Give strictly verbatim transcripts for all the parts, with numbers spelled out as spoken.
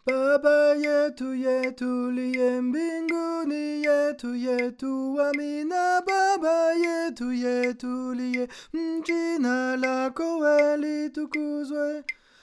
Baba yetu yetu liye mbinguni, yetu yetu amina. Baba yetu yetu liye, jina lako litukuzwe.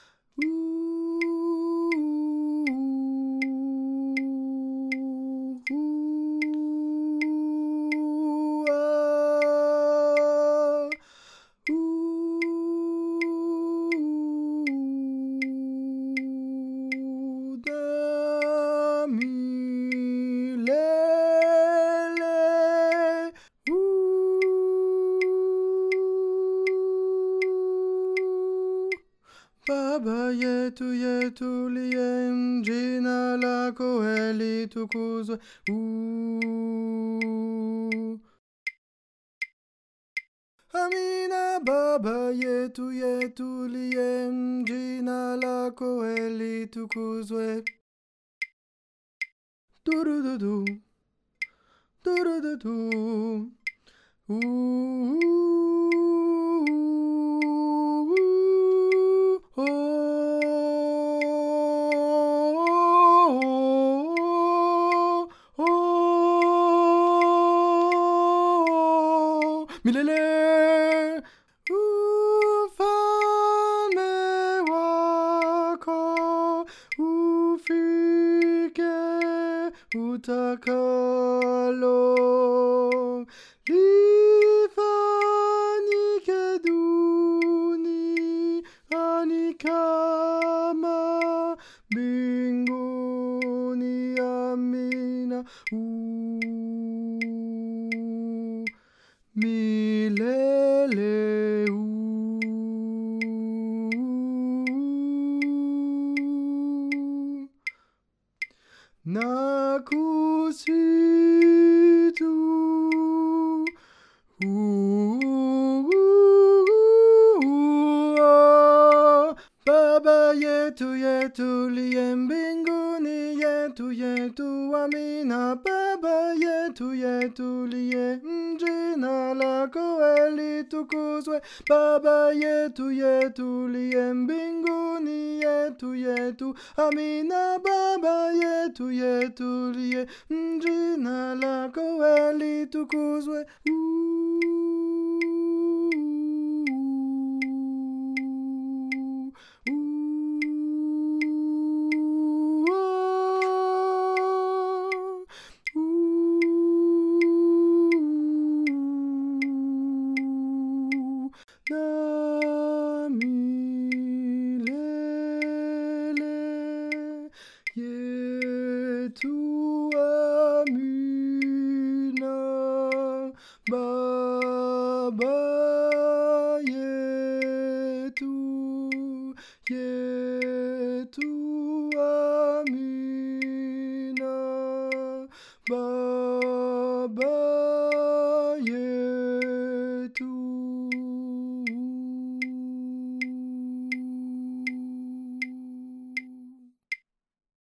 Baba yetu yetu liye, jina lako litukuzwe. Amina. Baba yetu yetu liye, jina lako litukuzwe. Durududu, durududu. Milele ufalme wako ufike, utakalo lifanyike duniani kama mbinguni. Amina. Milele u na kusitu Baba yetu yetu liye mbinguni, yetu yetu amina. Baba yetu yetu liye, jina lako litukuzwe. Baba yetu yetu liye mbinguni, yetu yetu amina. Baba yetu yetu liye, jina lako litukuzwe. Na milele yetu amina. Baba yetu yetu amina. Baba